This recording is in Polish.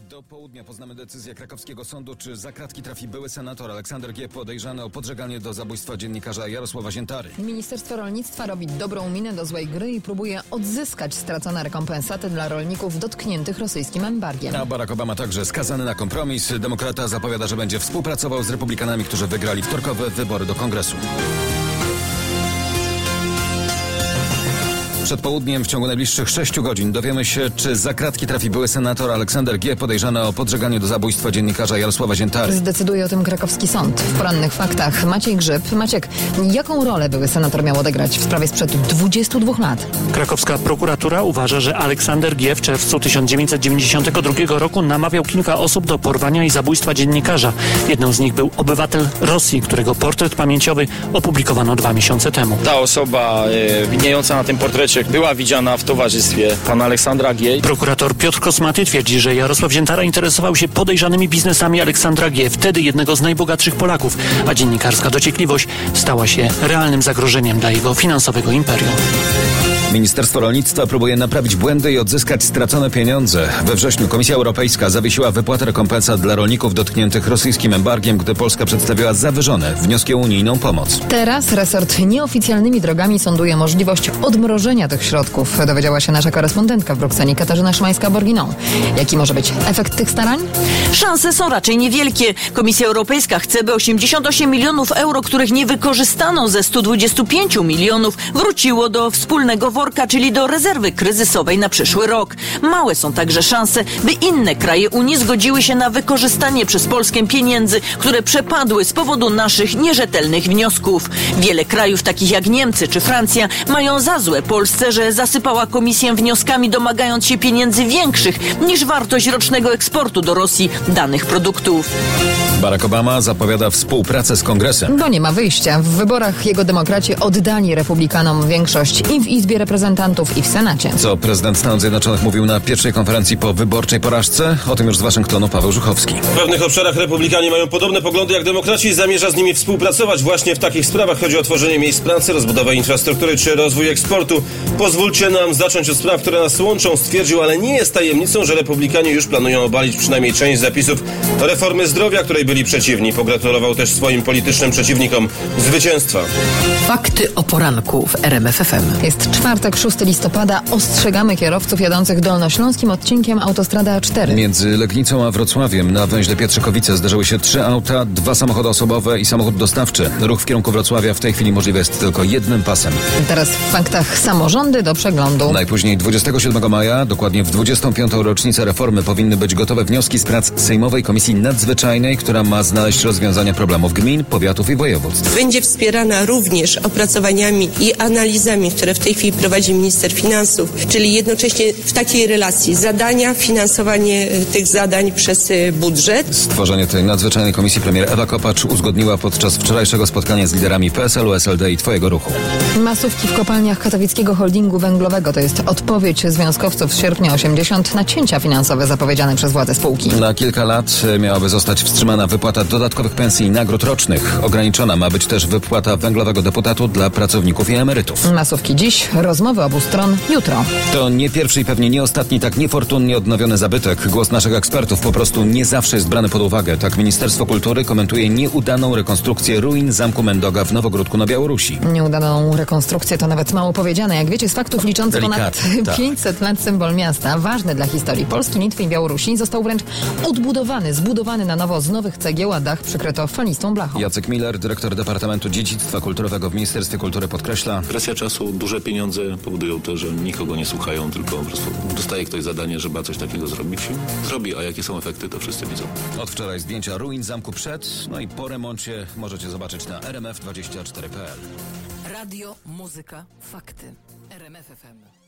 Do południa poznamy decyzję krakowskiego sądu, czy za kratki trafi były senator Aleksander G., podejrzany o podżeganie do zabójstwa dziennikarza Jarosława Ziętary. Ministerstwo Rolnictwa robi dobrą minę do złej gry i próbuje odzyskać stracone rekompensaty dla rolników dotkniętych rosyjskim embargiem. A Barack Obama także skazany na kompromis. Demokrata zapowiada, że będzie współpracował z republikanami, którzy wygrali wtorkowe wybory do Kongresu. Przed południem w ciągu najbliższych 6 godzin dowiemy się, czy za kratki trafi były senator Aleksander G., podejrzany o podżeganie do zabójstwa dziennikarza Jarosława Ziętary. Zdecyduje o tym krakowski sąd. W porannych faktach Maciej Grzyb. Maciek, jaką rolę były senator miał odegrać w sprawie sprzed 22 lat? Krakowska prokuratura uważa, że Aleksander G. w czerwcu 1992 roku namawiał kilka osób do porwania i zabójstwa dziennikarza. Jedną z nich był obywatel Rosji, którego portret pamięciowy opublikowano 2 miesiące temu. Ta osoba widniejąca na tym portrecie była widziana w towarzystwie pana Aleksandra G. Prokurator Piotr Kosmaty twierdzi, że Jarosław Ziętara interesował się podejrzanymi biznesami Aleksandra G., wtedy jednego z najbogatszych Polaków, a dziennikarska dociekliwość stała się realnym zagrożeniem dla jego finansowego imperium. Ministerstwo Rolnictwa próbuje naprawić błędy i odzyskać stracone pieniądze. We wrześniu Komisja Europejska zawiesiła wypłatę rekompensat dla rolników dotkniętych rosyjskim embargiem, gdy Polska przedstawiła zawyżone wnioski o unijną pomoc. Teraz resort nieoficjalnymi drogami sonduje możliwość odmrożenia tych środków, dowiedziała się nasza korespondentka w Brukseli Katarzyna Szymańska-Borginą. Jaki może być efekt tych starań? Szanse są raczej niewielkie. Komisja Europejska chce, by 88 milionów euro, których nie wykorzystano ze 125 milionów, wróciło do wspólnego worka, czyli do rezerwy kryzysowej na przyszły rok. Małe są także szanse, by inne kraje Unii zgodziły się na wykorzystanie przez Polskę pieniędzy, które przepadły z powodu naszych nierzetelnych wniosków. Wiele krajów, takich jak Niemcy czy Francja, mają za złe Polsce, że zasypała Komisję wnioskami, domagając się pieniędzy większych niż wartość rocznego eksportu do Rosji danych produktów. Barack Obama zapowiada współpracę z Kongresem. Bo nie ma wyjścia. W wyborach jego demokraci oddali republikanom większość i w Izbie Reprezentantów i w Senacie. Co prezydent Stanów Zjednoczonych mówił na pierwszej konferencji po wyborczej porażce? O tym już z Waszyngtonu Paweł Żuchowski. W pewnych obszarach republikanie mają podobne poglądy jak demokraci i zamierza z nimi współpracować. Właśnie w takich sprawach chodzi o tworzenie miejsc pracy, rozbudowę infrastruktury czy rozwój eksportu. Pozwólcie nam zacząć od spraw, które nas łączą, stwierdził, ale nie jest tajemnicą, że republikanie już planują obalić przynajmniej część zapisów reformy zdrowia, której byli przeciwni. Pogratulował też swoim politycznym przeciwnikom zwycięstwa. Fakty o poranku w RMF FM. Jest czwartek, 6 listopada. Ostrzegamy kierowców jadących dolnośląskim odcinkiem autostrada A4. Między Legnicą a Wrocławiem na węźle Pietrzykowice zdarzyły się 3 auta, 2 samochody osobowe i samochód dostawczy. Ruch w kierunku Wrocławia w tej chwili możliwy jest tylko jednym pasem. Teraz w faktach samorządy do przeglądu. Najpóźniej 27 maja, dokładnie w 25. rocznicę reformy, powinny być gotowe wnioski z prac Sejmowej Komisji Nadzwyczajnej, która ma znaleźć rozwiązania problemów gmin, powiatów i województw. Będzie wspierana również opracowaniami i analizami, które w tej chwili prowadzi minister finansów, czyli jednocześnie w takiej relacji zadania, finansowanie tych zadań przez budżet. Stworzenie tej nadzwyczajnej komisji premier Ewa Kopacz uzgodniła podczas wczorajszego spotkania z liderami PSL-u, SLD i Twojego Ruchu. Masówki w kopalniach katowickiego holdingu węglowego to jest odpowiedź związkowców z sierpnia 80 na cięcia finansowe zapowiedziane przez władze spółki. Na kilka lat miałaby zostać wstrzymana wypłata dodatkowych pensji i nagród rocznych. Ograniczona ma być też wypłata węglowego deputatu dla pracowników i emerytów. Masówki dziś, rozmowy obu stron jutro. To nie pierwszy i pewnie nie ostatni tak niefortunnie odnowiony zabytek. Głos naszych ekspertów po prostu nie zawsze jest brany pod uwagę. Tak Ministerstwo Kultury komentuje nieudaną rekonstrukcję ruin Zamku Mendoga w Nowogródku na Białorusi. Nieudaną rekonstrukcję to nawet mało powiedziane. Jak wiecie, z faktów liczący ponad 500 lat symbol miasta, ważny dla historii Polski, Litwy i Białorusi, został wręcz zbudowany na nowo z nowych cegieł, a dach przykryto falistą blachą. Jacek Miller, dyrektor Departamentu Dziedzictwa Kulturowego w Ministerstwie Kultury, podkreśla: presja czasu, duże pieniądze powodują to, że nikogo nie słuchają, tylko po prostu dostaje ktoś zadanie, żeby coś takiego zrobić. Zrobi, a jakie są efekty, to wszyscy widzą. Od wczoraj zdjęcia ruin zamku przed, no i po remoncie możecie zobaczyć na rmf24.pl. Radio, muzyka, fakty. RMF FM.